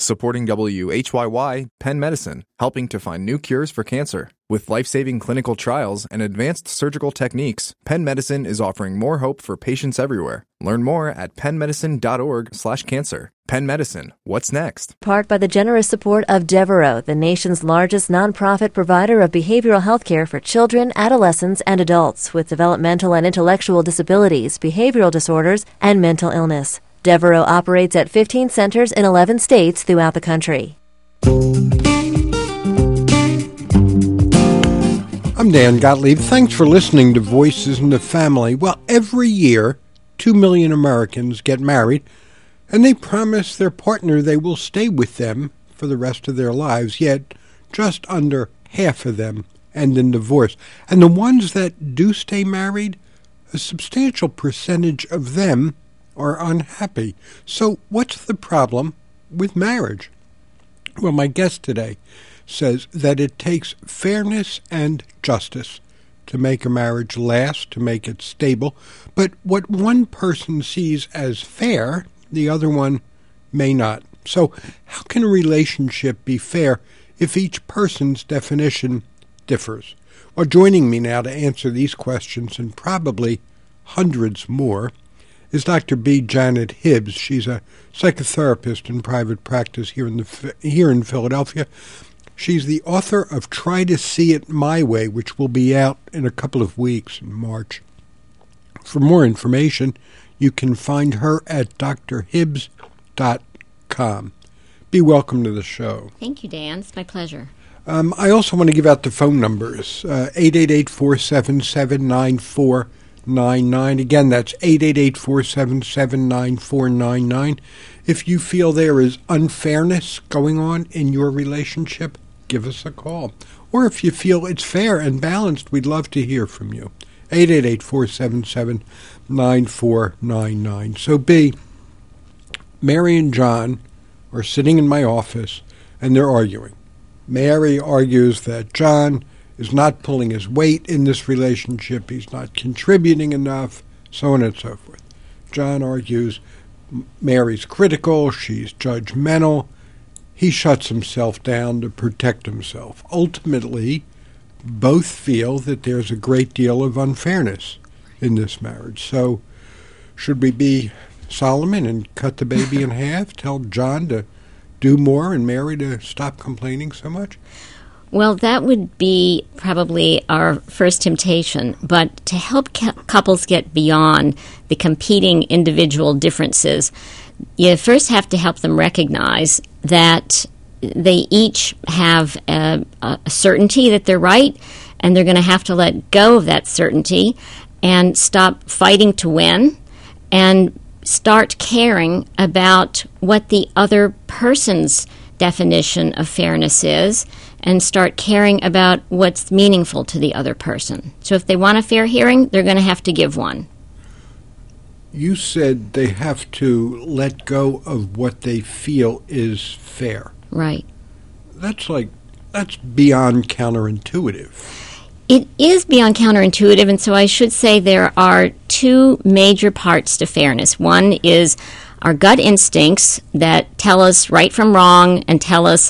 Supporting WHYY, Penn Medicine, helping to find new cures for cancer. With life-saving clinical trials and advanced surgical techniques, Penn Medicine is offering more hope for patients everywhere. Learn more at pennmedicine.org/cancer. Penn Medicine, what's next? Part by the generous support of Devereaux, the nation's largest nonprofit provider of behavioral health care for children, adolescents, and adults with developmental and intellectual disabilities, behavioral disorders, and mental illness. Devereaux operates at 15 centers in 11 states throughout the country. I'm Dan Gottlieb. Thanks for listening to Voices in the Family. Well, every year, 2 million Americans get married, and they promise their partner they will stay with them for the rest of their lives, yet just under half of them end in divorce. And the ones that do stay married, a substantial percentage of them are unhappy. So what's the problem with marriage? Well, my guest today says that it takes fairness and justice to make a marriage last, to make it stable. But what one person sees as fair, the other one may not. So how can a relationship be fair if each person's definition differs? Well, joining me now to answer these questions and probably hundreds more is Dr. B. Janet Hibbs. She's a psychotherapist in private practice here in Philadelphia. She's the author of Try to See It My Way, which will be out in a couple of weeks in March. For more information, you can find her at drhibbs.com. Be welcome to the show. Thank you, Dan. It's my pleasure. I also want to give out the phone numbers, 888-477-9499. Again, that's 888-477-9499. If you feel there is unfairness going on in your relationship, give us a call. Or if you feel it's fair and balanced, we'd love to hear from you. 888-477-9499. So, B, Mary and John are sitting in my office, and they're arguing. Mary argues that John is not pulling his weight in this relationship, he's not contributing enough, so on and so forth. John argues Mary's critical, she's judgmental. He shuts himself down to protect himself. Ultimately, both feel that there's a great deal of unfairness in this marriage. So, should we be Solomon and cut the baby in half, tell John to do more and Mary to stop complaining so much? Well, that would be probably our first temptation, but to help couples get beyond the competing individual differences, you first have to help them recognize that they each have a certainty that they're right, and they're going to have to let go of that certainty and stop fighting to win and start caring about what the other person's definition of fairness is, and start caring about what's meaningful to the other person. So if they want a fair hearing, they're going to have to give one. You said they have to let go of what they feel is fair. Right. That's beyond counterintuitive. It is beyond counterintuitive, and so I should say there are two major parts to fairness. One is our gut instincts that tell us right from wrong and tell us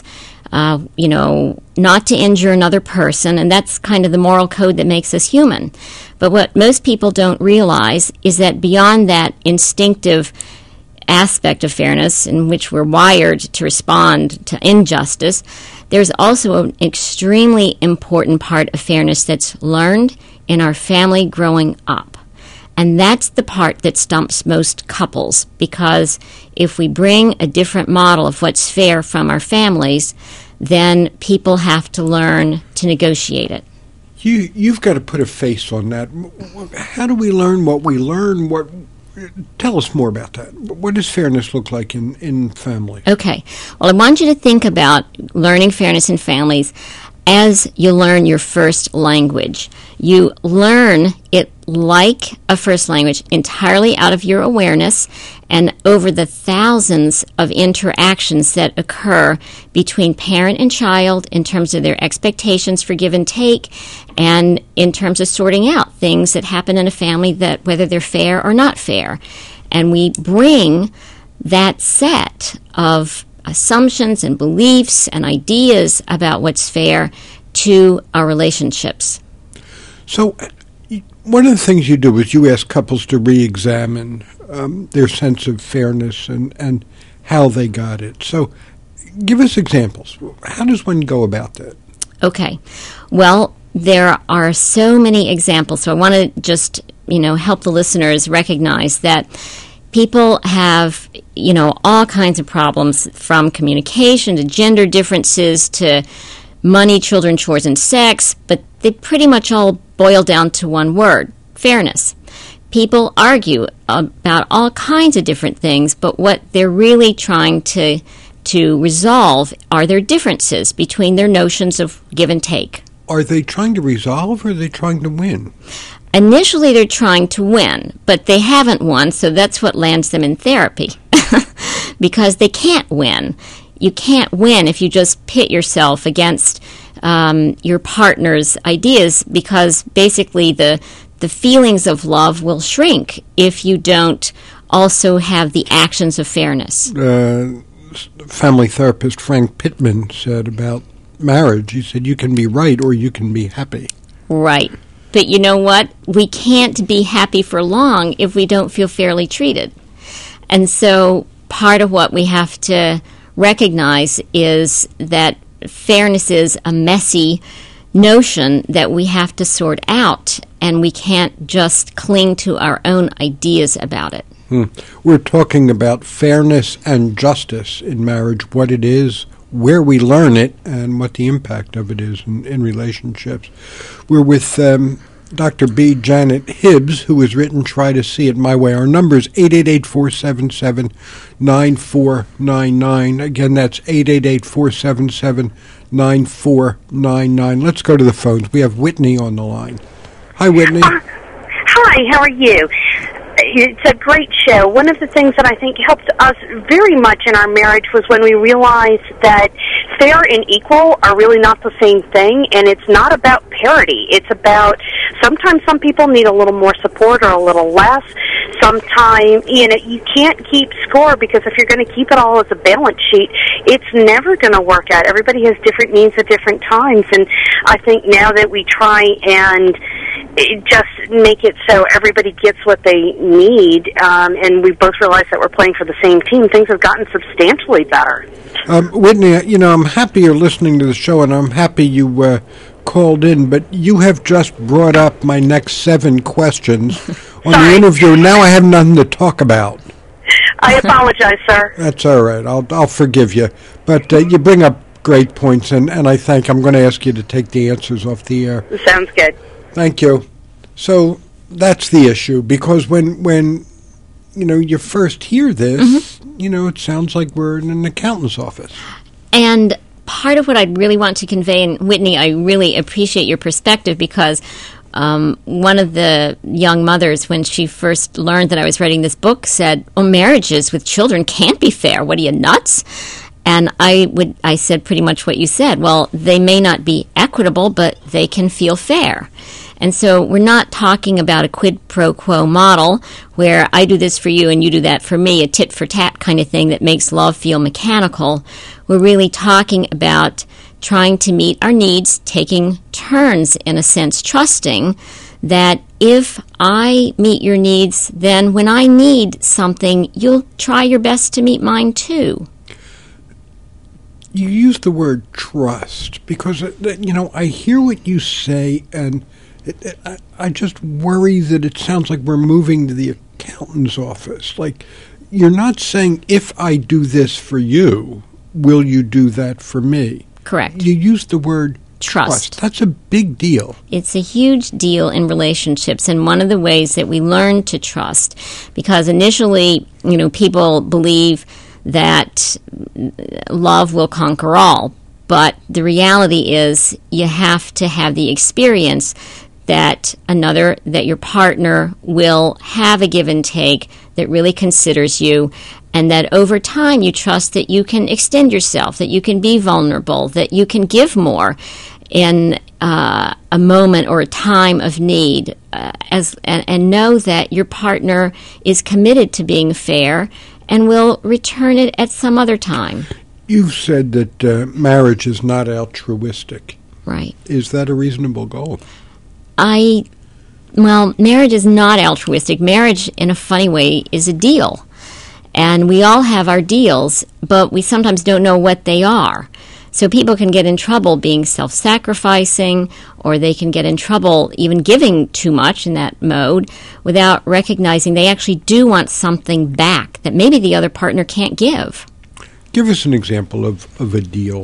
not to injure another person, and that's kind of the moral code that makes us human. But what most people don't realize is that beyond that instinctive aspect of fairness in which we're wired to respond to injustice, there's also an extremely important part of fairness that's learned in our family growing up. And that's the part that stumps most couples, because if we bring a different model of what's fair from our families, then people have to learn to negotiate it. You've got to put a face on that. How do we learn what we learn? Tell us more about that. What does fairness look like in families? Okay. Well, I want you to think about learning fairness in families as you learn your first language. You learn it like a first language entirely out of your awareness and over the thousands of interactions that occur between parent and child in terms of their expectations for give and take, and in terms of sorting out things that happen in a family, that whether they're fair or not fair. And we bring that set of assumptions and beliefs and ideas about what's fair to our relationships. So one of the things you do is you ask couples to re-examine their sense of fairness and how they got it. So give us examples. How does one go about that? Okay. Well, there are so many examples, so I want to just, help the listeners recognize that people have, all kinds of problems, from communication to gender differences to money, children, chores, and sex, but they pretty much all boil down to one word: fairness. People argue about all kinds of different things, but what they're really trying to resolve are their differences between their notions of give and take. Are they trying to resolve, or are they trying to win? Initially, they're trying to win, but they haven't won, so that's what lands them in therapy, because they can't win. You can't win if you just pit yourself against your partner's ideas, because basically the feelings of love will shrink if you don't also have the actions of fairness. Family therapist Frank Pittman said about marriage, he said, you can be right or you can be happy. Right. But you know what? We can't be happy for long if we don't feel fairly treated. And so part of what we have to recognize is that fairness is a messy notion that we have to sort out, and we can't just cling to our own ideas about it. We're talking about fairness and justice in marriage, what it is, where we learn it, and what the impact of it is in relationships. We're with Dr. B. Janet Hibbs, who has written Try to See It My Way. Our number is 888-477-9499. Again, that's 888-477-9499. Let's go to the phones. We have Whitney on the line. Hi, Whitney. Hi, how are you? It's a great show. One of the things that I think helped us very much in our marriage was when we realized that fair and equal are really not the same thing, and it's not about parity. It's about sometimes some people need a little more support or a little less. Sometimes, you can't keep score, because if you're going to keep it all as a balance sheet, it's never going to work out. Everybody has different needs at different times, and I think now that we try and just make it so everybody gets what they need, and we both realize that we're playing for the same team, things have gotten substantially better. Whitney, I'm happy you're listening to the show, and I'm happy you called in, but you have just brought up my next 7 questions on the interview. Now I have nothing to talk about. I apologize, sir. That's all right. I'll forgive you. But you bring up great points, and I think I'm going to ask you to take the answers off the air. Sounds good. Thank you. So that's the issue, because when you first hear this, it sounds like we're in an accountant's office. And part of what I really want to convey, and Whitney, I really appreciate your perspective, because one of the young mothers, when she first learned that I was writing this book, said, marriages with children can't be fair. What are you, nuts? And I said pretty much what you said. Well, they may not be equitable, but they can feel fair. And so we're not talking about a quid pro quo model where I do this for you and you do that for me, a tit for tat kind of thing that makes love feel mechanical. We're really talking about trying to meet our needs, taking turns, in a sense, trusting that if I meet your needs, then when I need something, you'll try your best to meet mine too. You use the word trust because, I hear what you say, and I just worry that it sounds like we're moving to the accountant's office. Like, you're not saying, if I do this for you, will you do that for me? Correct. You use the word trust. That's a big deal. It's a huge deal in relationships, and one of the ways that we learn to trust, because initially, people believe that love will conquer all, but the reality is you have to have the experience that your partner will have a give and take that really considers you, and that over time you trust that you can extend yourself, that you can be vulnerable, that you can give more in a moment or a time of need, and know that your partner is committed to being fair and will return it at some other time. You've said that marriage is not altruistic. Right. Is that a reasonable goal? Well, marriage is not altruistic. Marriage, in a funny way, is a deal. And we all have our deals, but we sometimes don't know what they are. So people can get in trouble being self-sacrificing, or they can get in trouble even giving too much in that mode without recognizing they actually do want something back that maybe the other partner can't give. Give us an example of a deal.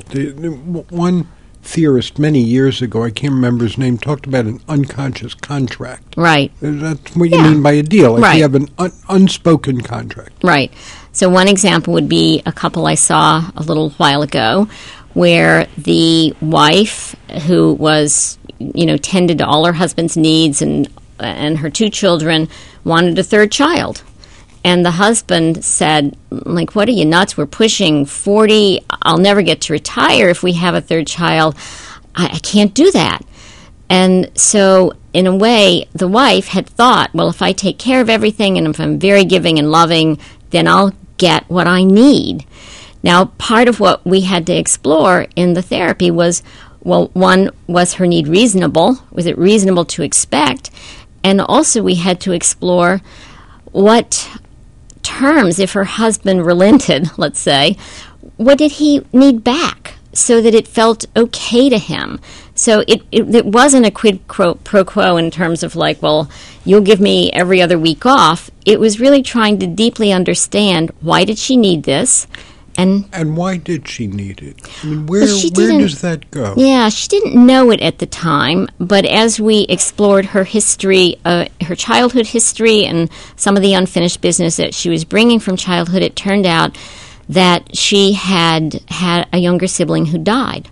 One theorist many years ago, I can't remember his name, talked about an unconscious contract. Right. That's what you mean by a deal. Like you have an unspoken contract. Right. So one example would be a couple I saw a little while ago where the wife, who was, tended to all her husband's needs and her two children, wanted a third child. And the husband said, what are you, nuts? We're pushing 40. I'll never get to retire if we have a third child. I can't do that. And so, in a way, the wife had thought, well, if I take care of everything and if I'm very giving and loving, then I'll get what I need. Now, part of what we had to explore in the therapy was, well, one, was her need reasonable? Was it reasonable to expect? And also we had to explore what terms, if her husband relented, let's say, what did he need back so that it felt okay to him? So it wasn't a quid pro quo in terms of well, you'll give me every other week off. It was really trying to deeply understand, why did she need this? And why did she need it? I mean, where does that go? Yeah, she didn't know it at the time, but as we explored her history, her childhood history, and some of the unfinished business that she was bringing from childhood, it turned out that she had a younger sibling who died.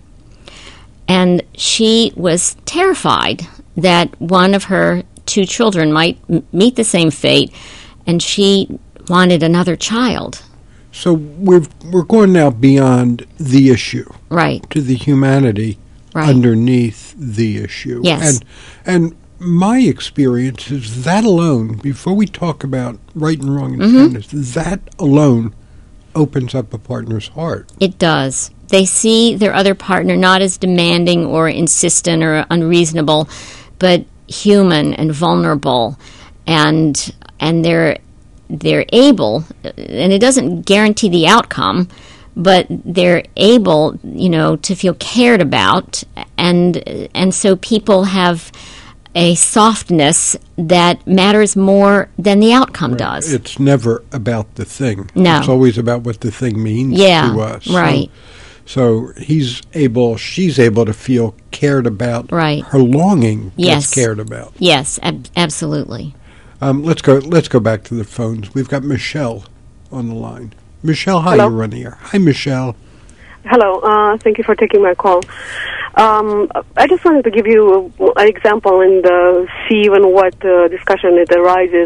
And she was terrified that one of her two children might meet the same fate, and she wanted another child. So we're going now beyond the issue, right, to the humanity underneath the issue. Yes, and my experience is that alone, before we talk about right and wrong and fairness, that alone opens up a partner's heart. It does. They see their other partner not as demanding or insistent or unreasonable, but human and vulnerable, and they're able, and it doesn't guarantee the outcome, but they're able, to feel cared about, and so people have a softness that matters more than the outcome does. It's never about the thing. No. It's always about what the thing means to us. Right. So she's able to feel cared about. Right. Her longing gets cared about. Yes, absolutely. Let's go back to the phones. We've got Michelle on the line. Michelle, hi, Hello. You're on the air. Hi, Michelle. Hello. Thank you for taking my call. I just wanted to give you an example and see even what discussion it arises.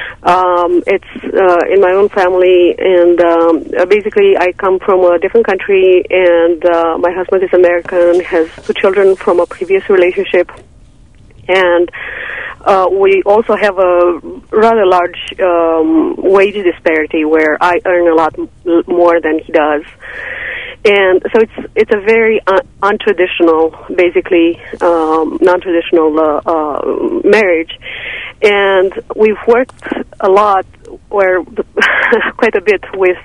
It's in my own family, and basically I come from a different country, and my husband is American, has two children from a previous relationship, and we also have a rather large wage disparity where I earn a lot more than he does. And so it's a very untraditional, basically non-traditional marriage, and we've worked a lot, or quite a bit with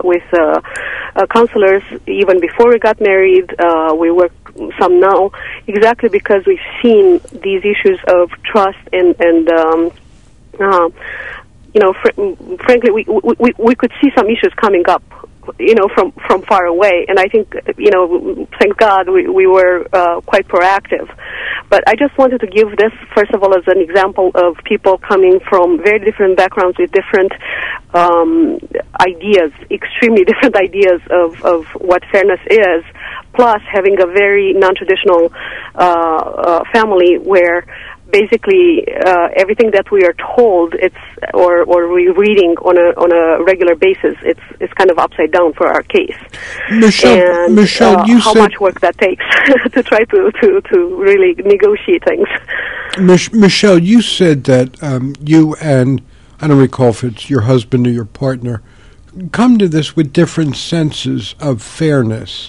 counselors even before we got married. We work some now, exactly because we've seen these issues of trust and frankly, we could see some issues coming up, from far away. And I think, thank God we were quite proactive. But I just wanted to give this, first of all, as an example of people coming from very different backgrounds with different ideas, extremely different ideas of what fairness is, plus having a very non-traditional family where basically everything that we are told or we're reading on a regular basis, it's kind of upside down for our case. Michelle, you how said much work that takes to try to really negotiate things. Michelle, you said that you and, I don't recall if it's your husband or your partner, come to this with different senses of fairness.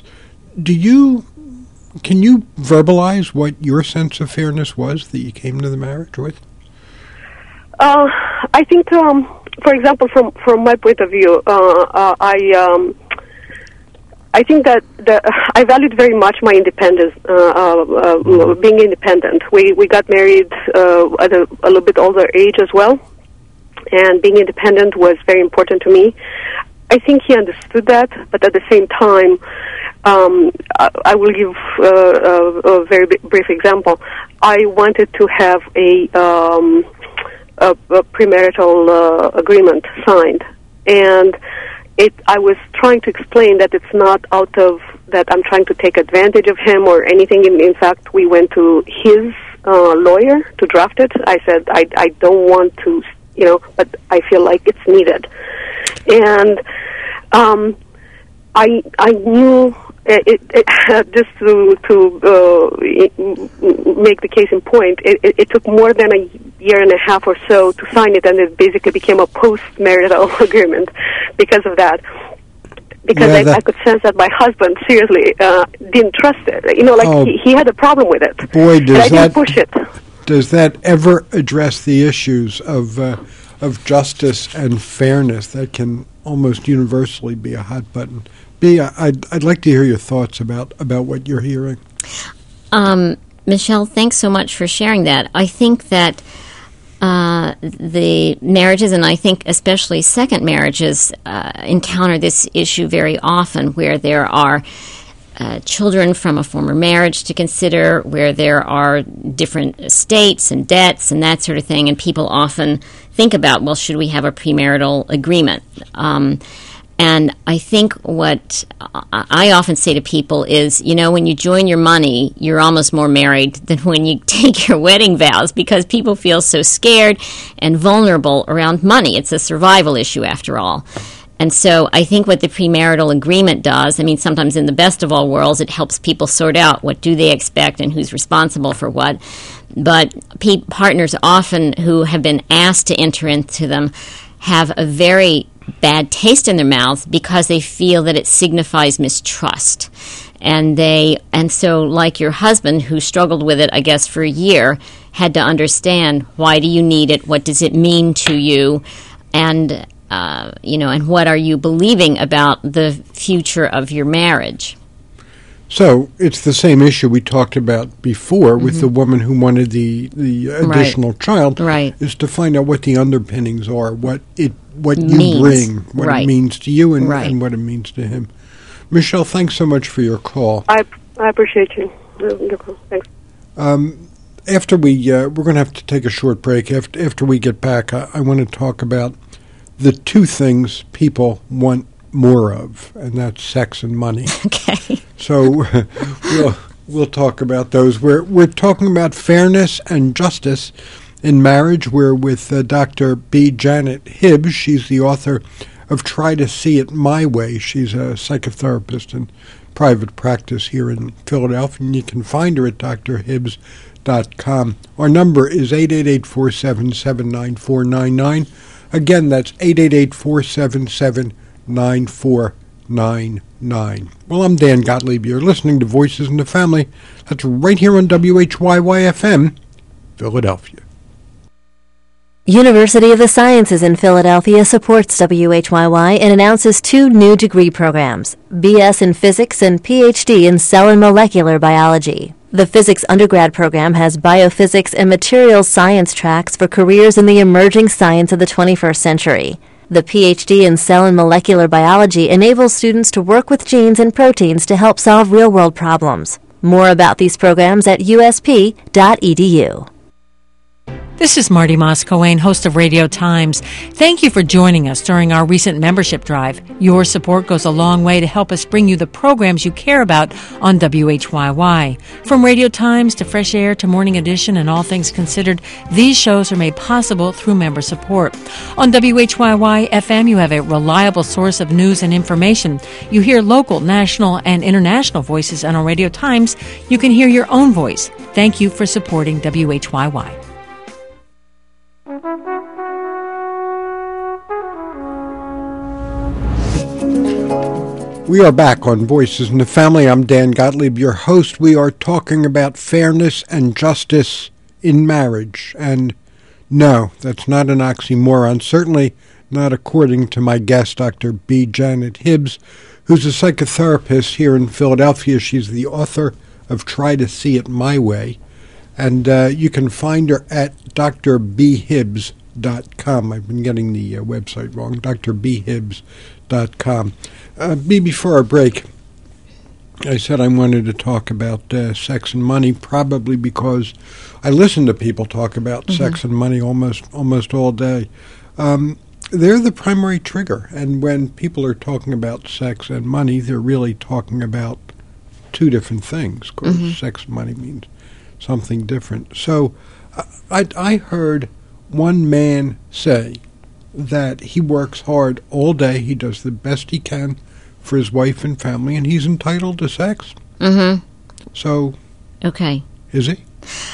Can you verbalize what your sense of fairness was that you came to the marriage with? I think, for example, from my point of view, I think that I valued very much my independence, being independent. We got married at a little bit older age as well, and being independent was very important to me. I think he understood that, but at the same time, I will give a very brief example. I wanted to have a premarital agreement signed, and I was trying to explain that it's not out of that I'm trying to take advantage of him or anything. In fact, we went to his lawyer to draft it. I said, I don't want to, but I feel like it's needed. And I knew just to make the case in point, it took more than a year and a half or so to sign it, and it basically became a post-marital agreement because of that. Because I could sense that my husband seriously didn't trust it. He had a problem with it. Boy, I didn't push it. Does that ever address the issues of justice and fairness that can almost universally be a hot button? Bea, I'd like to hear your thoughts about what you're hearing. Michelle, thanks so much for sharing that. I think that the marriages, and I think especially second marriages, encounter this issue very often, where there are children from a former marriage to consider, where there are different estates and debts and that sort of thing, and people often think about, well, should we have a premarital agreement? And I think what I often say to people is, when you join your money, you're almost more married than when you take your wedding vows, because people feel so scared and vulnerable around money. It's a survival issue, after all. And so I think what the premarital agreement does, sometimes in the best of all worlds, it helps people sort out what do they expect and who's responsible for what. But partners often who have been asked to enter into them have a very bad taste in their mouths because they feel that it signifies mistrust. And so like your husband, who struggled with it, I guess, for a year, had to understand, why do you need it? What does it mean to you? And and what are you believing about the future of your marriage? So it's the same issue we talked about before with the woman who wanted the additional child, is to find out what the underpinnings are, what you bring, what it means to you, and what it means to him. Michelle, thanks so much for your call. I appreciate you. Thanks. After we're going to have to take a short break. After we get back, I want to talk about the two things people want more of, and that's sex and money. Okay. So we'll talk about those. We're talking about fairness and justice in marriage. We're with Dr. B. Janet Hibbs. She's the author of Try to See It My Way. She's a psychotherapist in private practice here in Philadelphia, and you can find her at drhibbs.com. Our number is 888-477-9499. Again, that's 888-477-9499. Well, I'm Dan Gottlieb. You're listening to Voices in the Family. That's right here on WHYY-FM, Philadelphia. University of the Sciences in Philadelphia supports WHYY and announces 2 new degree programs, BS in Physics and PhD in Cell and Molecular Biology. The physics undergrad program has biophysics and materials science tracks for careers in the emerging science of the 21st century. The PhD in Cell and Molecular Biology enables students to work with genes and proteins to help solve real-world problems. More about these programs at usp.edu. This is Marty Moss-Coane, host of Radio Times. Thank you for joining us during our recent membership drive. Your support goes a long way to help us bring you the programs you care about on WHYY. From Radio Times to Fresh Air to Morning Edition and All Things Considered, these shows are made possible through member support. On WHYY-FM, you have a reliable source of news and information. You hear local, national, and international voices, and on Radio Times, you can hear your own voice. Thank you for supporting WHYY. We are back on Voices in the Family. I'm Dan Gottlieb, your host. We are talking about fairness and justice in marriage. And no, that's not an oxymoron, certainly not according to my guest, Dr. B. Janet Hibbs, who's a psychotherapist here in Philadelphia. She's the author of Try to See It My Way. And you can find her at drbhibbs.com. I've been getting the website wrong, drbhibbs.com. Before our break, I said I wanted to talk about sex and money, probably because I listen to people talk about sex and money almost all day. They're the primary trigger, and when people are talking about sex and money, they're really talking about two different things. Of course, sex and money means something different. So I heard one man say that he works hard all day, he does the best he can for his wife and family, and he's entitled to sex. So, okay, is he?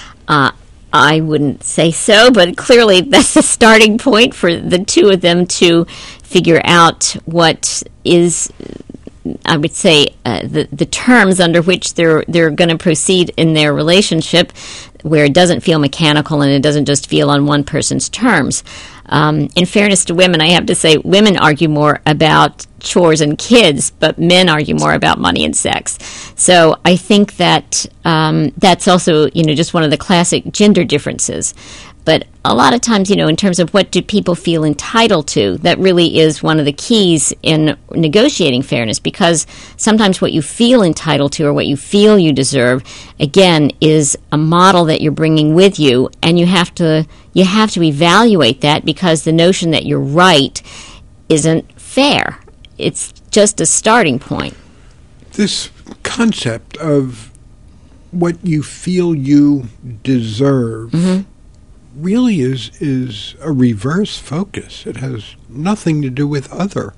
I wouldn't say so, but clearly that's a starting point for the two of them to figure out what is, I would say, the terms under which they're going to proceed in their relationship, where it doesn't feel mechanical and it doesn't just feel on one person's terms. In fairness to women, I have to say women argue more about chores and kids, but men argue more about money and sex. So I think that that's also, just one of the classic gender differences. But a lot of times, in terms of what do people feel entitled to, that really is one of the keys in negotiating fairness, because sometimes what you feel entitled to or what you feel you deserve, again, is a model that you're bringing with you, and you have to evaluate that, because the notion that you're right isn't fair. It's just a starting point. This concept of what you feel you deserve really is a reverse focus. It has nothing to do with other.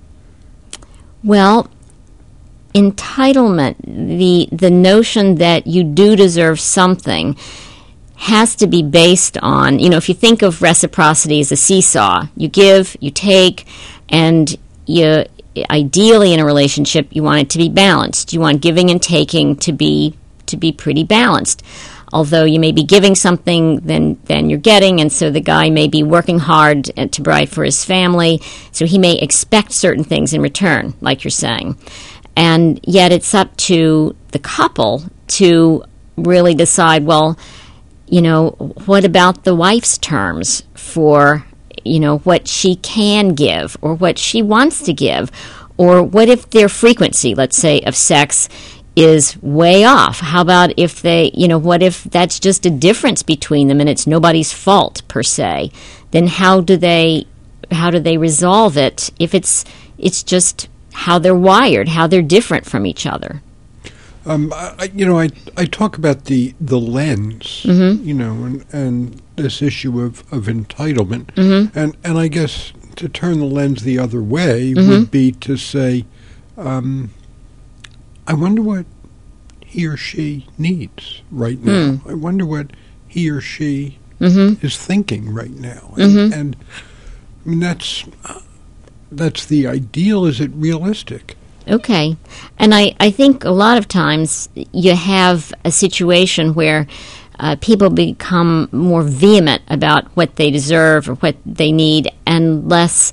Well, entitlement, the notion that you do deserve something, has to be based on, if you think of reciprocity as a seesaw, you give, you take, and you ideally in a relationship you want it to be balanced. You want giving and taking to be pretty balanced. Although you may be giving something than you're getting, and so the guy may be working hard to provide for his family, so he may expect certain things in return, like you're saying. And yet it's up to the couple to really decide, well, what about the wife's terms for, what she can give or what she wants to give? Or what if their frequency, let's say, of sex is way off? How about if they, what if that's just a difference between them and it's nobody's fault per se? Then how do they resolve it if it's just how they're wired, how they're different from each other? I talk about the lens, and this issue of entitlement, and I guess to turn the lens the other way would be to say, I wonder what he or she needs right now. I wonder what he or she is thinking right now. And I mean, that's the ideal. Is it realistic? Okay. And I think a lot of times you have a situation where people become more vehement about what they deserve or what they need, and less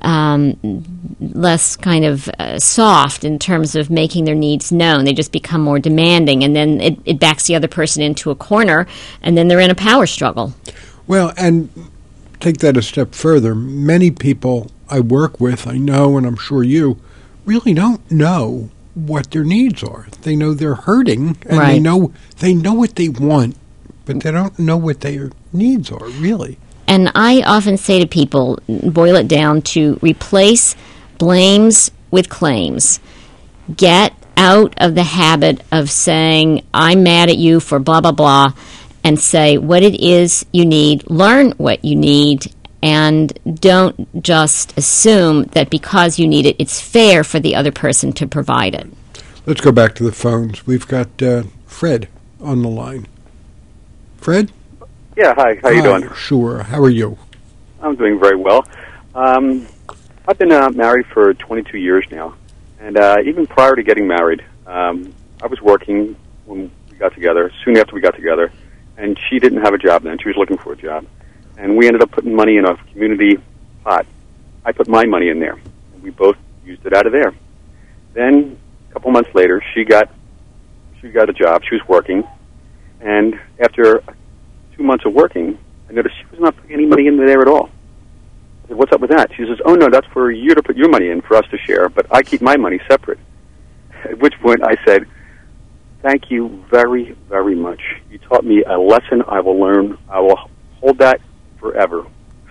kind of soft in terms of making their needs known. They just become more demanding, and then it backs the other person into a corner, and then they're in a power struggle. Well, and take that a step further. Many people I work with, I know, and I'm sure you, really don't know what their needs are. They know they're hurting, and right. they know what they want, but they don't know what their needs are, really. And I often say to people, boil it down to replace blames with claims. Get out of the habit of saying, I'm mad at you for blah, blah, blah, and say what it is you need, learn what you need, and don't just assume that because you need it, it's fair for the other person to provide it. Let's go back to the phones. We've got Fred on the line. Fred? Yeah, hi. How you doing? Sure. How are you? I'm doing very well. I've been married for 22 years now, And even prior to getting married, I was working when we got together, soon after we got together, and she didn't have a job then. She was looking for a job. And we ended up putting money in a community pot. I put my money in there. And we both used it out of there. Then, a couple months later, she got a job. She was working. And after 2 months of working, I noticed she was not putting any money in there at all. I said, what's up with that? She says, oh, no, that's for you to put your money in for us to share, but I keep my money separate. At which point I said, thank you very, very much. You taught me a lesson I will learn. I will hold that forever.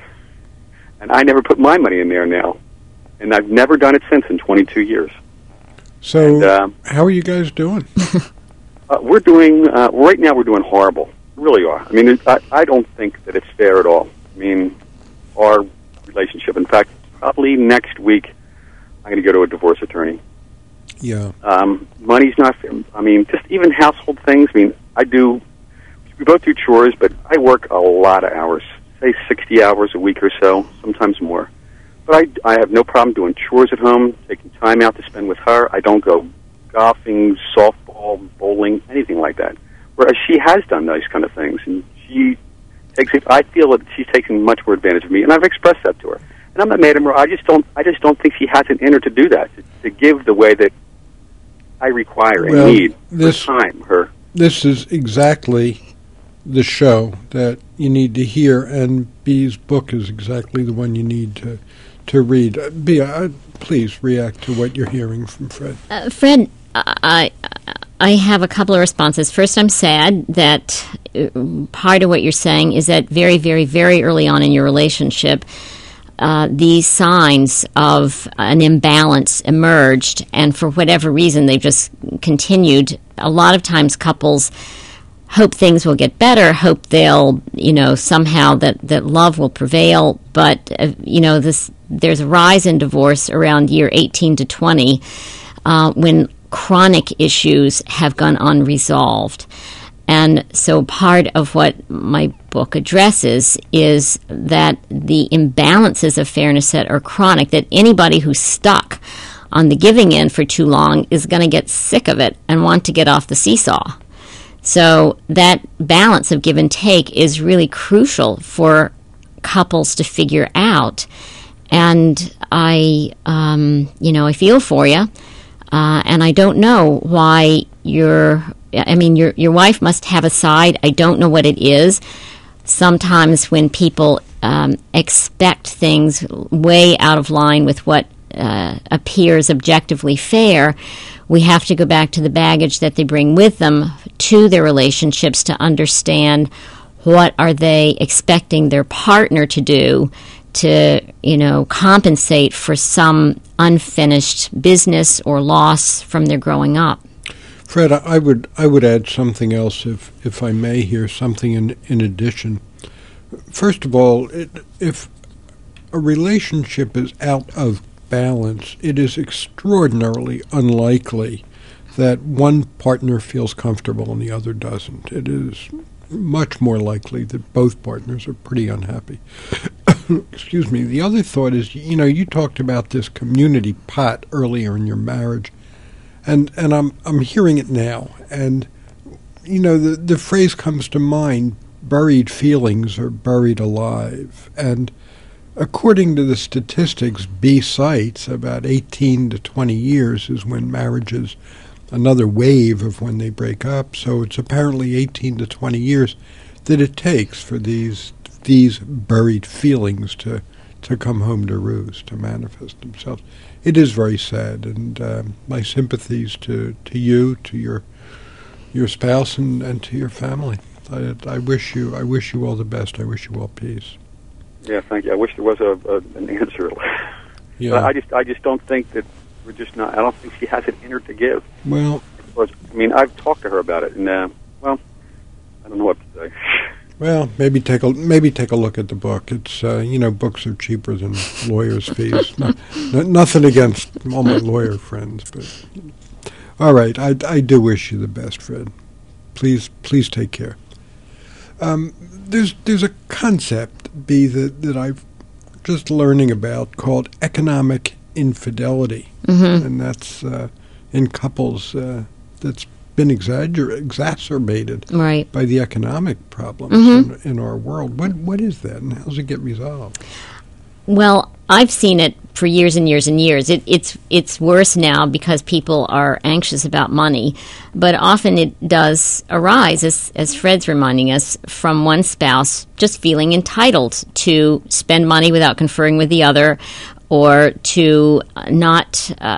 And I never put my money in there now. And I've never done it since in 22 years. So, how are you guys doing? We're doing, right now we're doing horrible. We really are. I mean, I don't think that it's fair at all. I mean, our relationship, in fact, probably next week, I'm going to go to a divorce attorney. Yeah. Money's not fair. I mean, just even household things. I mean, we both do chores, but I work a lot of hours, say 60 hours a week or so, sometimes more. But I have no problem doing chores at home, taking time out to spend with her. I don't go golfing, softball, bowling, anything like that. Whereas she has done those kind of things, and she takes it. I feel that she's taking much more advantage of me, and I've expressed that to her. And I'm not mad at her. I just don't think she has it in her to do that, to give the way that I require and need her time. This is exactly the show that you need to hear, and Bea's book is exactly the one you need to read. Bea, please react to what you're hearing from Fred. Fred, I have a couple of responses. First, I'm sad that part of what you're saying is that very, very, very early on in your relationship, these signs of an imbalance emerged, and for whatever reason, they've just continued. A lot of times couples hope things will get better, hope they'll, somehow that love will prevail, but, there's a rise in divorce around year 18 to 20 when chronic issues have gone unresolved. And so part of what my book addresses is that the imbalances of fairness that are chronic, that anybody who's stuck on the giving end for too long is going to get sick of it and want to get off the seesaw. So that balance of give and take is really crucial for couples to figure out. And I feel for you, and I don't know why your wife must have a side. I don't know what it is. Sometimes when people expect things way out of line with what appears objectively fair, we have to go back to the baggage that they bring with them to their relationships to understand what are they expecting their partner to do to, compensate for some unfinished business or loss from their growing up. Fred, I would add something else, if I may here, something in addition. First of all, if a relationship is out of balance, it is extraordinarily unlikely that one partner feels comfortable and the other doesn't. It is much more likely that both partners are pretty unhappy. Excuse me. The other thought is, you talked about this community pot earlier in your marriage, and I'm hearing it now, and the phrase comes to mind: buried feelings are buried alive. And according to the statistics Bea cites, about 18 to 20 years is when marriages, another wave of when they break up. So it's apparently 18 to 20 years that it takes for these buried feelings to come home to roost, to manifest themselves. It is very sad, and my sympathies to you, to your spouse, and to your family. I wish you all the best. I wish you all peace. Yeah, thank you. I wish there was an answer. Yeah. I just don't think that we're just not. I don't think she has it in her to give. Well, I've talked to her about it, and I don't know what to say. Well, maybe take a look at the book. It's books are cheaper than lawyers' fees. Nothing against all my lawyer friends, but all right. I do wish you the best, Fred. Please take care. There's a concept, Bea, that I'm just learning about called economic infidelity, Mm-hmm. and that's in couples that's been exacerbated Right. by the economic problems Mm-hmm. in our world. What is that, and how does it get resolved? Well, I've seen it for years and years and years. It's worse now because people are anxious about money, but often it does arise, as Fred's reminding us, from one spouse just feeling entitled to spend money without conferring with the other, or to not,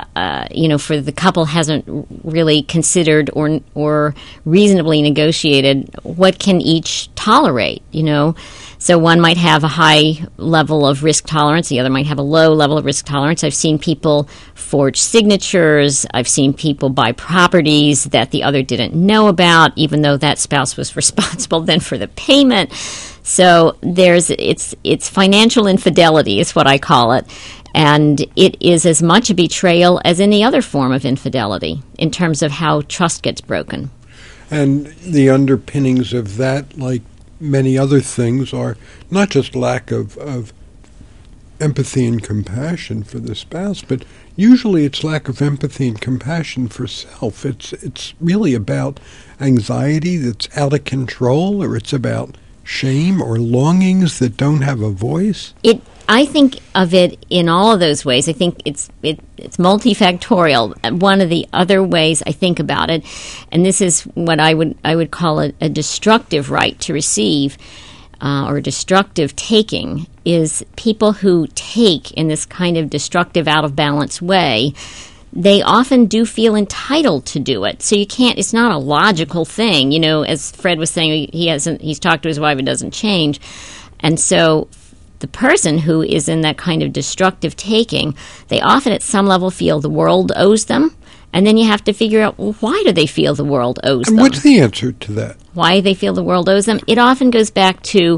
for the couple hasn't really considered or reasonably negotiated what can each tolerate, So one might have a high level of risk tolerance, the other might have a low level of risk tolerance. I've seen people forge signatures. I've seen people buy properties that the other didn't know about, even though that spouse was responsible then for the payment. So it's financial infidelity is what I call it. And it is as much a betrayal as any other form of infidelity in terms of how trust gets broken. And the underpinnings of that, like many other things, are not just lack of empathy and compassion for the spouse, but usually it's lack of empathy and compassion for self. It's really about anxiety that's out of control, or it's about shame or longings that don't have a voice. I think of it in all of those ways. I think it's multifactorial. One of the other ways I think about it, and this is what I would call a destructive right to receive, or destructive taking, is people who take in this kind of destructive, out of balance way. They often do feel entitled to do it. So it's not a logical thing. As Fred was saying, he's talked to his wife, it doesn't change. And so the person who is in that kind of destructive taking, they often at some level feel the world owes them. And then you have to figure out, well, why do they feel the world owes them? And what's the answer to that? Why they feel the world owes them? It often goes back to,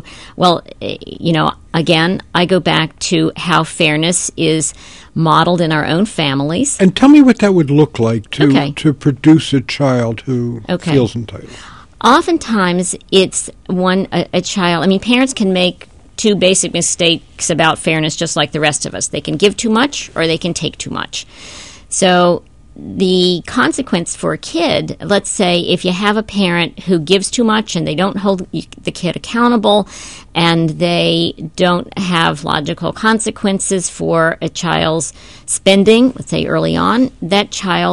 again, I go back to how fairness is modeled in our own families. And tell me what that would look like to produce a child who feels entitled. Oftentimes, it's a child. I mean, parents can make two basic mistakes about fairness just like the rest of us. They can give too much or they can take too much. So the consequence for a kid, let's say if you have a parent who gives too much and they don't hold the kid accountable and they don't have logical consequences for a child's spending, let's say early on, but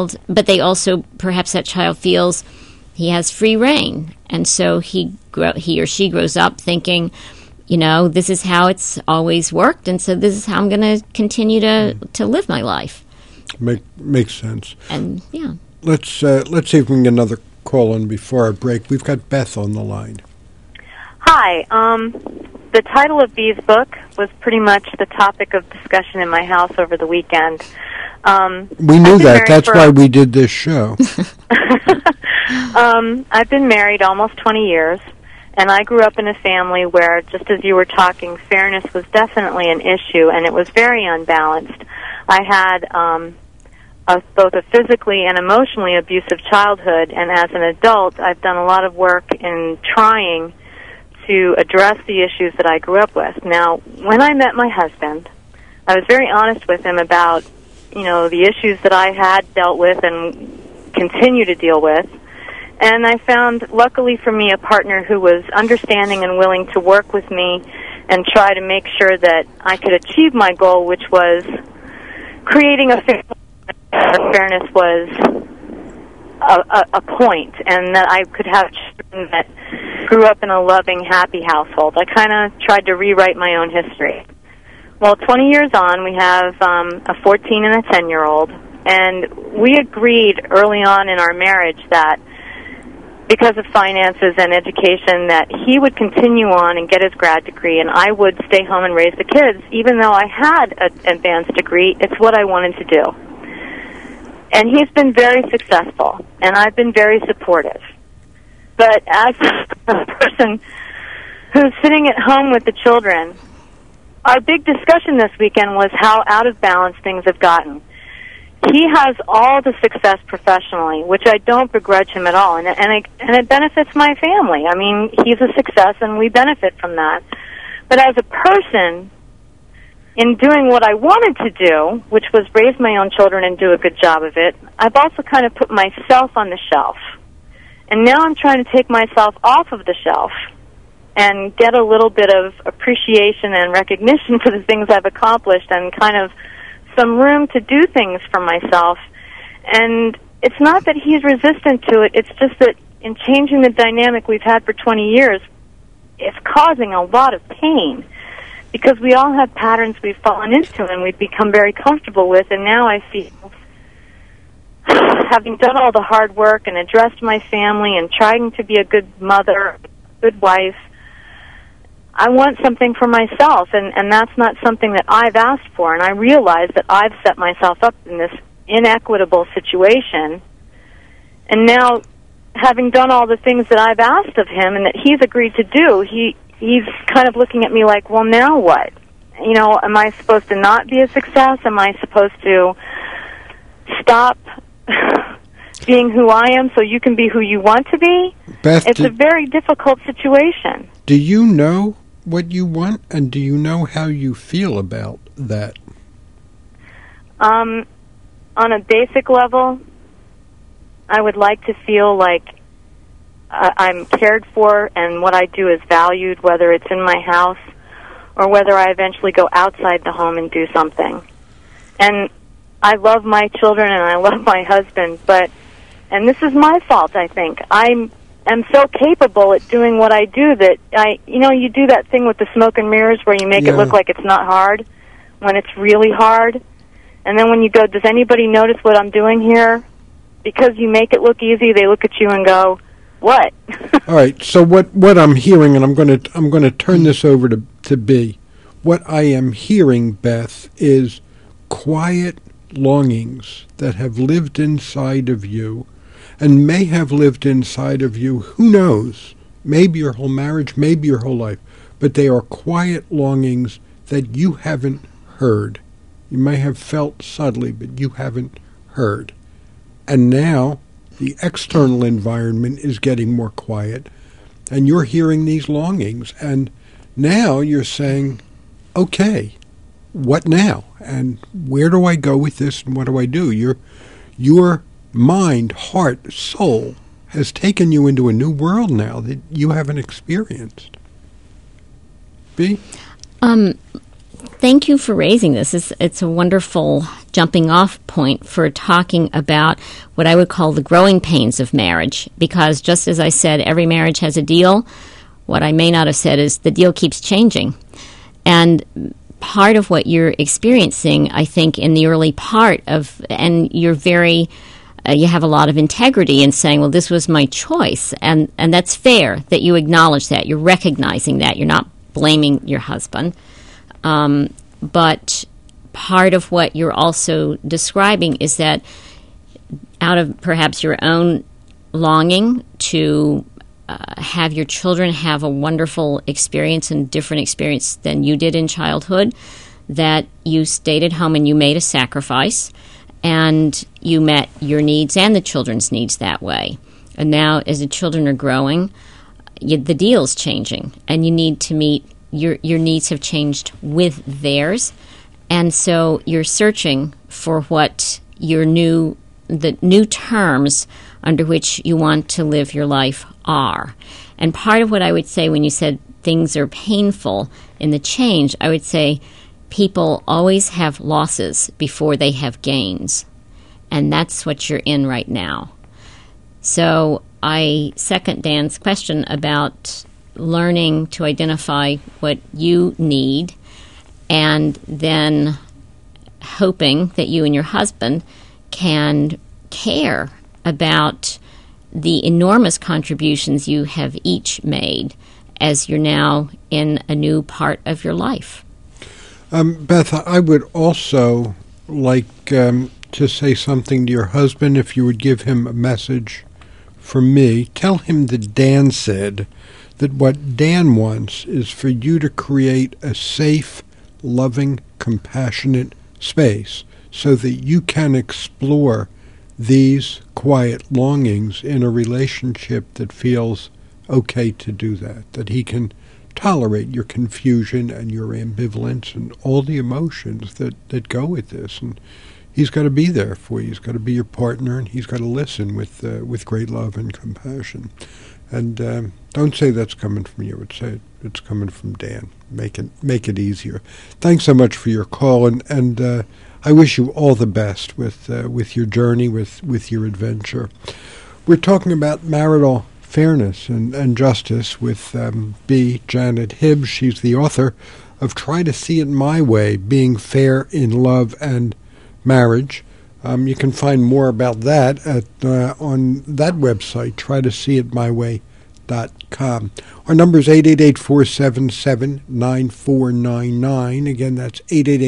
perhaps that child feels he has free reign. And so he or she grows up thinking, this is how it's always worked, and so this is how I'm going to continue to live my life. Makes sense. And yeah, let's see if we can get another call in before our break. We've got Beth on the line. Hi. The title of Bee's book was pretty much the topic of discussion in my house over the weekend. We knew that. That's why we did this show. I've been married almost 20 years. And I grew up in a family where, just as you were talking, fairness was definitely an issue, and it was very unbalanced. I had both a physically and emotionally abusive childhood, and as an adult, I've done a lot of work in trying to address the issues that I grew up with. Now, when I met my husband, I was very honest with him about, the issues that I had dealt with and continue to deal with. And I found, luckily for me, a partner who was understanding and willing to work with me and try to make sure that I could achieve my goal, which was creating a family where fairness was a point, and that I could have children that grew up in a loving, happy household. I kind of tried to rewrite my own history. Well, 20 years on, we have a 14 and a 10-year-old, and we agreed early on in our marriage that because of finances and education, that he would continue on and get his grad degree, and I would stay home and raise the kids. Even though I had an advanced degree, it's what I wanted to do. And he's been very successful, and I've been very supportive. But as a person who's sitting at home with the children, our big discussion this weekend was how out of balance things have gotten. He has all the success professionally, which I don't begrudge him at all, and it benefits my family. I mean, he's a success, and we benefit from that. But as a person, in doing what I wanted to do, which was raise my own children and do a good job of it, I've also kind of put myself on the shelf. And now I'm trying to take myself off of the shelf and get a little bit of appreciation and recognition for the things I've accomplished and kind of some room to do things for myself. And it's not that he's resistant to it, it's just that in changing the dynamic we've had for 20 years, it's causing a lot of pain because we all have patterns we've fallen into and we've become very comfortable with, and now I feel, having done all the hard work and addressed my family and trying to be a good mother, good wife, I want something for myself, and that's not something that I've asked for, and I realize that I've set myself up in this inequitable situation, and now, having done all the things that I've asked of him and that he's agreed to do, he's kind of looking at me like, well, now what? You know, am I supposed to not be a success? Am I supposed to stop being who I am so you can be who you want to be? Beth, it's a very difficult situation. Do you know what you want, and do you know how you feel about that? On a basic level, I would like to feel like I'm cared for and what I do is valued, whether it's in my house or whether I eventually go outside the home and do something. And I love my children and I love my husband, and this is my fault, I think. I'm so capable at doing what I do that you do that thing with the smoke and mirrors where you make it look like it's not hard when it's really hard. And then when you go, does anybody notice what I'm doing here? Because you make it look easy, they look at you and go, what? All right, so what I'm hearing, and I'm going to turn this over to B. What I am hearing, Beth, is quiet longings that have lived inside of you and may have lived inside of you, who knows, maybe your whole marriage, maybe your whole life, but they are quiet longings that you haven't heard. You may have felt subtly, but you haven't heard. And now the external environment is getting more quiet, and you're hearing these longings. And now you're saying, okay, what now? And where do I go with this, and what do I do? Your mind, heart, soul has taken you into a new world now that you haven't experienced. B? Thank you for raising this. It's a wonderful jumping off point for talking about what I would call the growing pains of marriage, because just as I said, every marriage has a deal. What I may not have said is the deal keeps changing. And part of what you're experiencing, I think, in the early part of, and you're very, you have a lot of integrity in saying, well, this was my choice. And that's fair that you acknowledge that. You're recognizing that. You're not blaming your husband. But part of what you're also describing is that out of perhaps your own longing to have your children have a wonderful experience and different experience than you did in childhood, that you stayed at home and you made a sacrifice and you met your needs and the children's needs that way. And now as the children are growing, the deal's changing and you need to meet your needs have changed with theirs, and so you're searching for what the new terms under which you want to live your life are. And part of what I would say when you said things are painful in the change, I would say people always have losses before they have gains, and that's what you're in right now. So I second Dan's question about learning to identify what you need and then hoping that you and your husband can care about the enormous contributions you have each made as you're now in a new part of your life. Beth, I would also like to say something to your husband. If you would give him a message from me, tell him that Dan said that what Dan wants is for you to create a safe, loving, compassionate space so that you can explore these quiet longings in a relationship that feels okay to do that he can tolerate your confusion and your ambivalence and all the emotions that go with this. And he's got to be there for you. He's got to be your partner, and he's got to listen with great love and compassion. And don't say that's coming from you. Say it's coming from Dan. Make it easier. Thanks so much for your call, and I wish you all the best with your journey, with your adventure. We're talking about marital fairness and justice with B. Janet Hibbs. She's the author of Try to See It My Way, Being Fair in Love and Marriage. You can find more about that on that website, trytoseeitmyway.com. Our number is 888-477-9499. Again, that's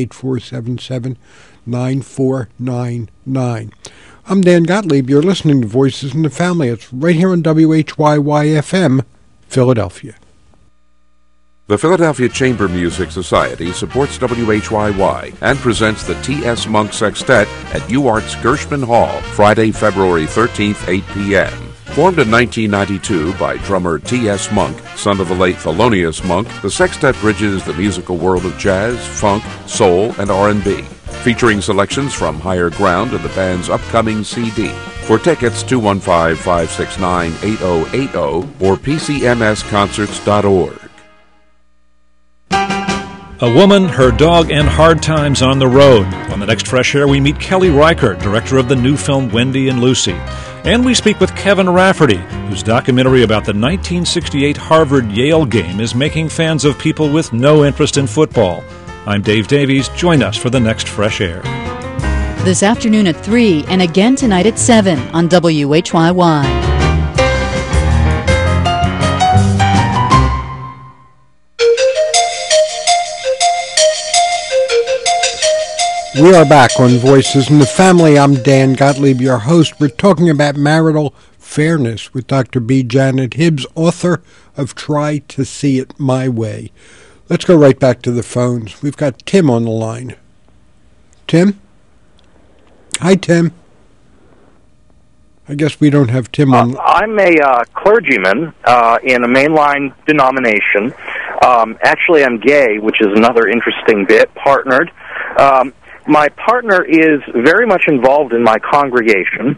888-477-9499. I'm Dan Gottlieb. You're listening to Voices in the Family. It's right here on WHYY-FM, Philadelphia. The Philadelphia Chamber Music Society supports WHYY and presents the T.S. Monk Sextet at UArt's Gershman Hall, Friday, February 13th, 8 p.m. Formed in 1992 by drummer T.S. Monk, son of the late Thelonious Monk, the sextet bridges the musical world of jazz, funk, soul, and R&B. Featuring selections from Higher Ground and the band's upcoming CD. For tickets, 215-569-8080 or pcmsconcerts.org. A woman, her dog, and hard times on the road. On the next Fresh Air, we meet Kelly Reichert, director of the new film Wendy and Lucy. And we speak with Kevin Rafferty, whose documentary about the 1968 Harvard-Yale game is making fans of people with no interest in football. I'm Dave Davies. Join us for the next Fresh Air. This afternoon at 3 and again tonight at 7 on WHYY. We are back on Voices in the Family. I'm Dan Gottlieb, your host. We're talking about marital fairness with Dr. B. Janet Hibbs, author of Try to See It My Way. Let's go right back to the phones. We've got Tim on the line. Tim? Hi, Tim. I guess we don't have Tim on. I'm a clergyman in a mainline denomination. Actually, I'm gay, which is another interesting bit, partnered. My partner is very much involved in my congregation.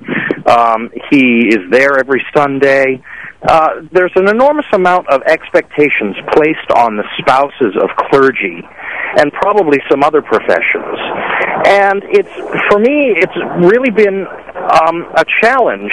He is there every Sunday. There's an enormous amount of expectations placed on the spouses of clergy and probably some other professions. And for me, it's really been a challenge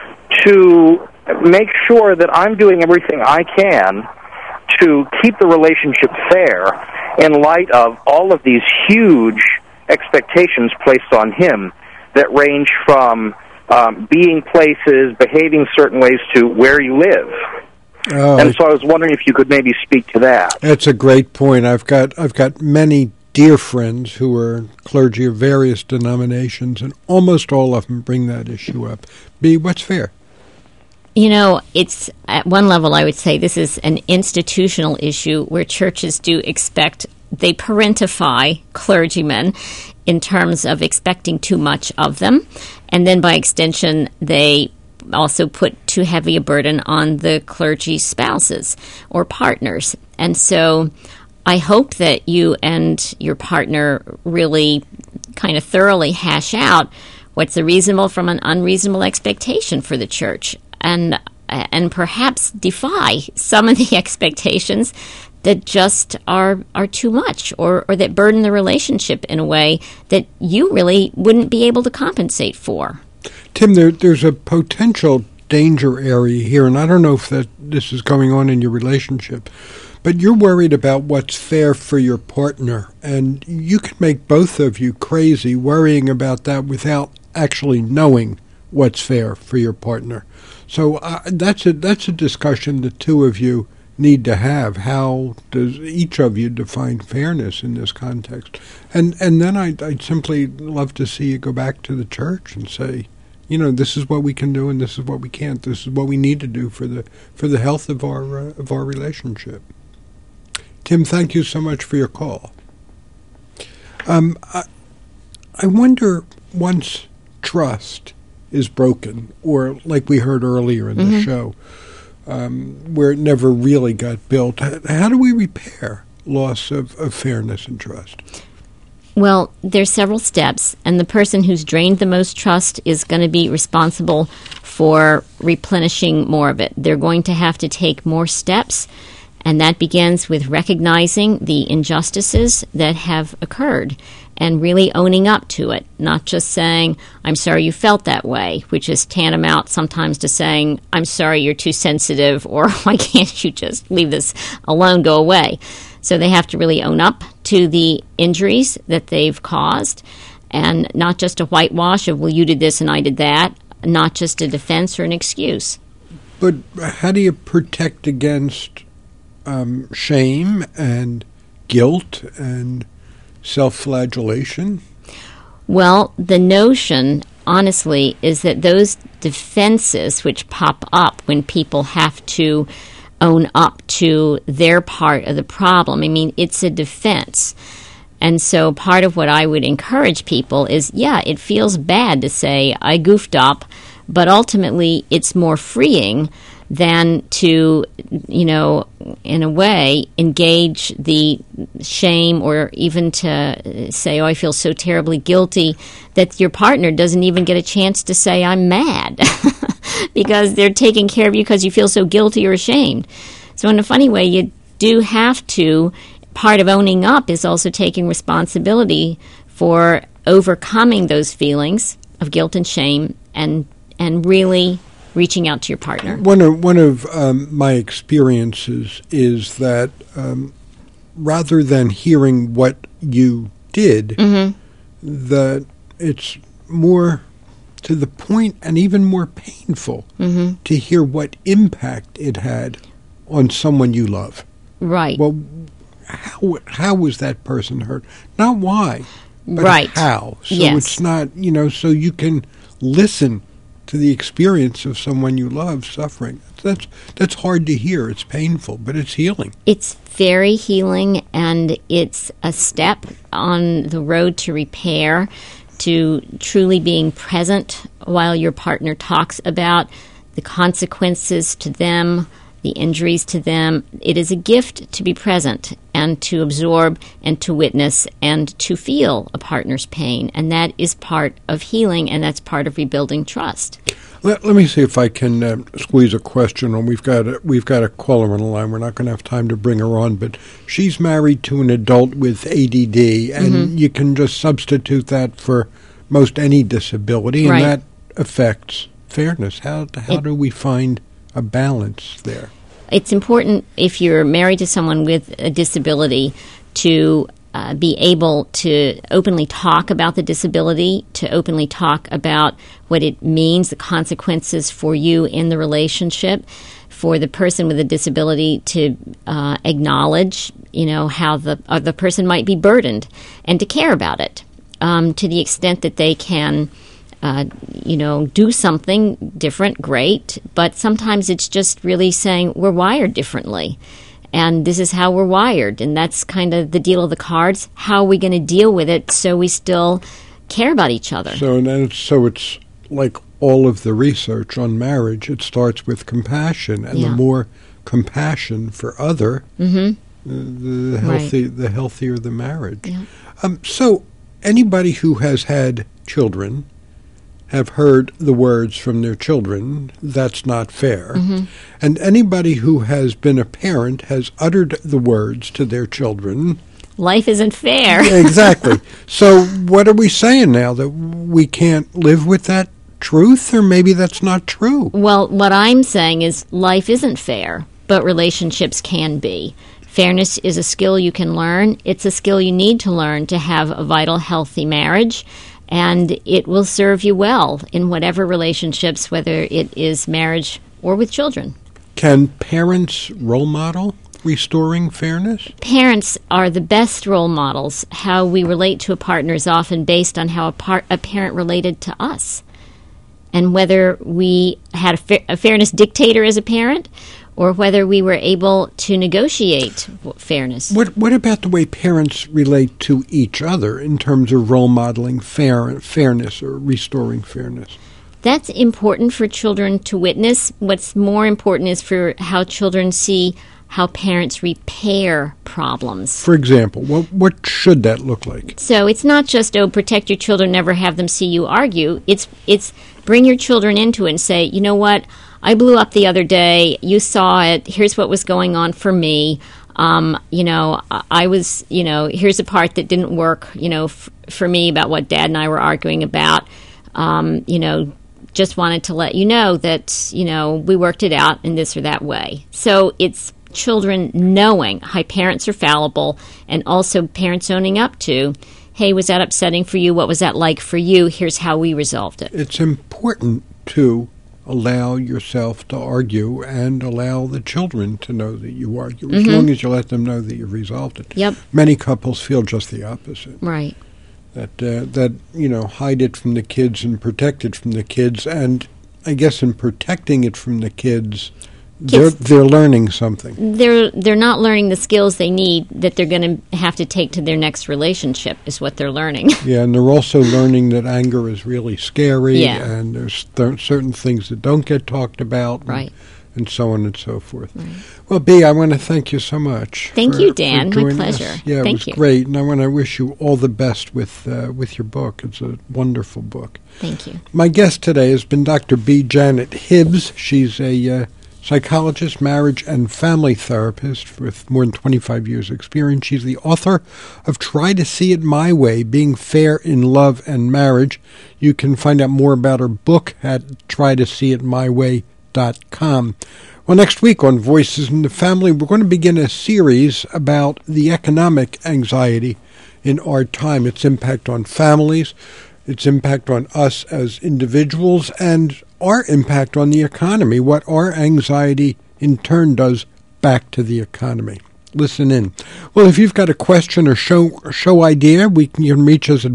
to make sure that I'm doing everything I can to keep the relationship fair in light of all of these huge expectations placed on him that range from being places, behaving certain ways, to where you live. And so I was wondering if you could maybe speak to that. That's a great point. I've got many dear friends who are clergy of various denominations, and almost all of them bring that issue up. B, what's fair? You know, it's at one level I would say this is an institutional issue where churches do expect, they parentify clergymen in terms of expecting too much of them. And then by extension, they also put too heavy a burden on the clergy spouses or partners. And so I hope that you and your partner really kind of thoroughly hash out what's a reasonable from an unreasonable expectation for the church, and perhaps defy some of the expectations that just are too much or that burden the relationship in a way that you really wouldn't be able to compensate for. Tim, there's a potential danger area here, and I don't know if this is going on in your relationship, but you're worried about what's fair for your partner, and you can make both of you crazy worrying about that without actually knowing what's fair for your partner. So that's a discussion the two of you need to have. How does each of you define fairness in this context? And then I'd simply love to see you go back to the church and say, you know, this is what we can do and this is what we can't. This is what we need to do for the health of our relationship. Tim, thank you so much for your call. I wonder, once trust is broken, or like we heard earlier in the show, where it never really got built. How do we repair loss of fairness and trust? Well, there's several steps, and the person who's drained the most trust is going to be responsible for replenishing more of it. They're going to have to take more steps, and that begins with recognizing the injustices that have occurred and really owning up to it, not just saying, I'm sorry you felt that way, which is tantamount sometimes to saying, I'm sorry you're too sensitive, or why can't you just leave this alone, go away. So they have to really own up to the injuries that they've caused, and not just a whitewash of, well, you did this and I did that, not just a defense or an excuse. But how do you protect against shame and guilt and self-flagellation? Well, the notion, honestly, is that those defenses which pop up when people have to own up to their part of the problem, I mean, it's a defense. And so part of what I would encourage people is, yeah, it feels bad to say, I goofed up, but ultimately it's more freeing than to, in a way, engage the shame, or even to say, oh, I feel so terribly guilty, that your partner doesn't even get a chance to say, I'm mad, because they're taking care of you because you feel so guilty or ashamed. So in a funny way, you do have to, part of owning up is also taking responsibility for overcoming those feelings of guilt and shame, and really reaching out to your partner. One of my experiences is that rather than hearing what you did, that it's more to the point and even more painful to hear what impact it had on someone you love. Right. Well, how was that person hurt? Not why, but right. How. So yes. It's not, so you can listen to the experience of someone you love suffering. That's hard to hear. It's painful, but it's healing. It's very healing, and it's a step on the road to repair, to truly being present while your partner talks about the consequences to them, the injuries to them. It is a gift to be present and to absorb and to witness and to feel a partner's pain. And that is part of healing, and that's part of rebuilding trust. Let me see if I can squeeze a question on. We've got a caller on the line. We're not going to have time to bring her on, but she's married to an adult with ADD, and you can just substitute that for most any disability, and right. that affects fairness. How do we find a balance there? It's important, if you're married to someone with a disability, to be able to openly talk about the disability, to openly talk about what it means, the consequences for you in the relationship, for the person with a disability to acknowledge, how the person might be burdened, and to care about it to the extent that they can do something different, great, but sometimes it's just really saying we're wired differently, and this is how we're wired, and that's kind of the deal of the cards. How are we going to deal with it so we still care about each other? So it's like all of the research on marriage, it starts with compassion, and the more compassion for other, the healthier the marriage. Yeah. So anybody who has had children have heard the words from their children, that's not fair. And anybody who has been a parent has uttered the words to their children, life isn't fair. Exactly. So what are we saying now? That we can't live with that truth? Or maybe that's not true? Well, what I'm saying is life isn't fair, but relationships can be. Fairness is a skill you can learn. It's a skill you need to learn to have a vital, healthy marriage. And it will serve you well in whatever relationships, whether it is marriage or with children. Can parents role model restoring fairness? Parents are the best role models. How we relate to a partner is often based on how a parent related to us. And whether we had a fairness dictator as a parent, or whether we were able to negotiate fairness. What about the way parents relate to each other in terms of role modeling fairness or restoring fairness? That's important for children to witness. What's more important is for how children see how parents repair problems. For example, what should that look like? So it's not just, protect your children, never have them see you argue. It's bring your children into it and say, you know what, I blew up the other day, you saw it, here's what was going on for me. I was, here's a part that didn't work, for me about what Dad and I were arguing about. Just wanted to let you know that, we worked it out in this or that way. So it's children knowing how parents are fallible, and also parents owning up to, hey, was that upsetting for you? What was that like for you? Here's how we resolved it. It's important to allow yourself to argue and allow the children to know that you argue, as long as you let them know that you've resolved it. Yep. Many couples feel just the opposite. Right. That hide it from the kids and protect it from the kids. And I guess in protecting it from the kids, they're learning something. They're not learning the skills they need that they're going to have to take to their next relationship is what they're learning. Yeah, and they're also learning that anger is really scary, yeah. And there's certain things that don't get talked about, right, and so on and so forth. Right. Well, Bea, I want to thank you so much. Thank you, Dan. My pleasure. Us. Yeah, thank it was great, and I want to wish you all the best with your book. It's a wonderful book. Thank you. My guest today has been Dr. B. Janet Hibbs. She's a psychologist, marriage and family therapist with more than 25 years' experience. She's the author of Try to See It My Way, Being Fair in Love and Marriage. You can find out more about her book at trytoseeitmyway.com. Well, next week on Voices in the Family, we're going to begin a series about the economic anxiety in our time, its impact on families, its impact on us as individuals, and our impact on the economy, what our anxiety in turn does back to the economy. Listen in. Well, if you've got a question or show idea, you can reach us at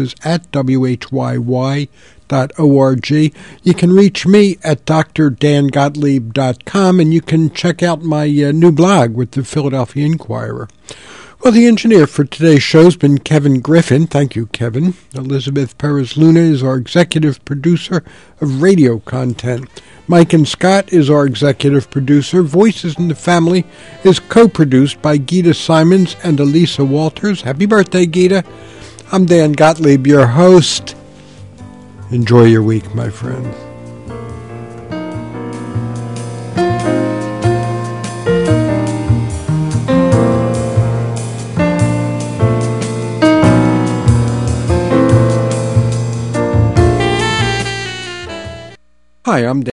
voices@whyy.org. You can reach me at drdangottlieb.com, and you can check out my new blog with the Philadelphia Inquirer. Well, the engineer for today's show has been Kevin Griffin. Thank you, Kevin. Elizabeth Perez-Luna is our executive producer of radio content. Mike and Scott is our executive producer. Voices in the Family is co-produced by Gita Simons and Elisa Walters. Happy birthday, Gita. I'm Dan Gottlieb, your host. Enjoy your week, my friends. Hi, I'm Dan.